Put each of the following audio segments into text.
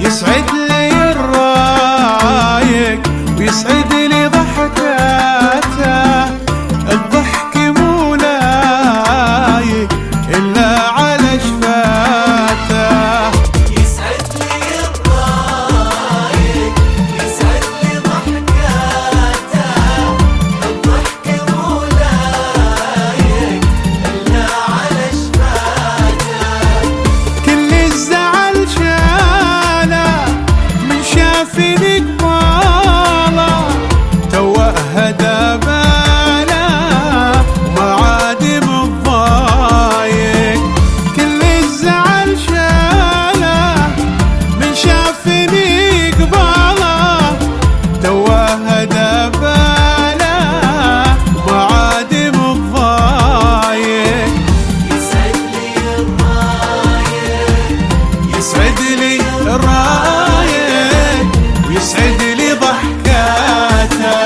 يسعد لي الرايق ويسعد لي ضحكاته، الضحك مو لايق إلا على شفاته. يسعد لي الرايق يسعد لي ضحكاته، الضحك مو لايق إلا على شفاته. كل الزعل شاله من شافني قباله، توه هدى باله وما عاد متضايق. كل الزعل شاله من شافني قباله، توه هدى باله وما عاد متضايق. يسعد لي الرايق يسعد لي الرايق ويسعد لي ضحكاته.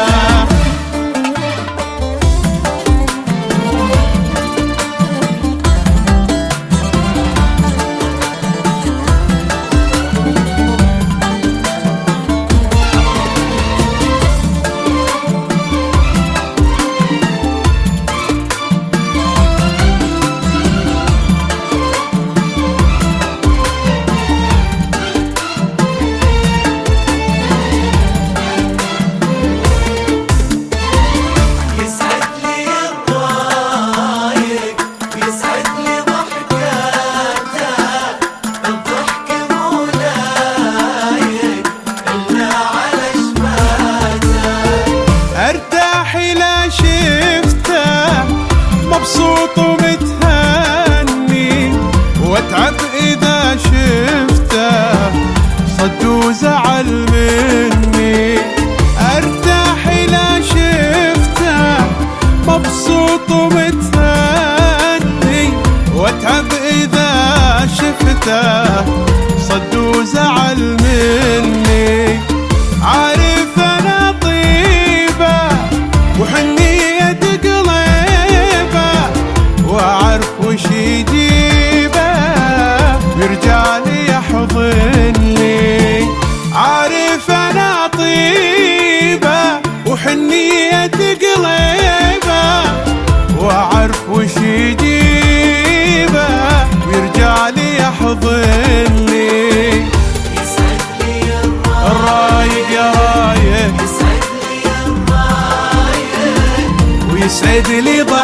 يسعد لي الرايق يسعد لي ضحكاته، الضحك مو لايق إلا على شفاته. ارتاح إلى شفته مبسوط ومتهني، واتعب إذا شفته صد وزعل مني. ارتاح إلى شفته مبسوط ومتهني، واتعب إذا شفته صد وزعل مني. عارف أنا طيبة وحنية قليبة، وأعرف وش يجيبه ويرجع لي يحضني. عارف أنا طيبة وحنية قليبة، وأعرف وش يجيبه ويرجع لي يحضني. يسعد لي الرايق يا رايق يسعد لي الرايق ويسعد لي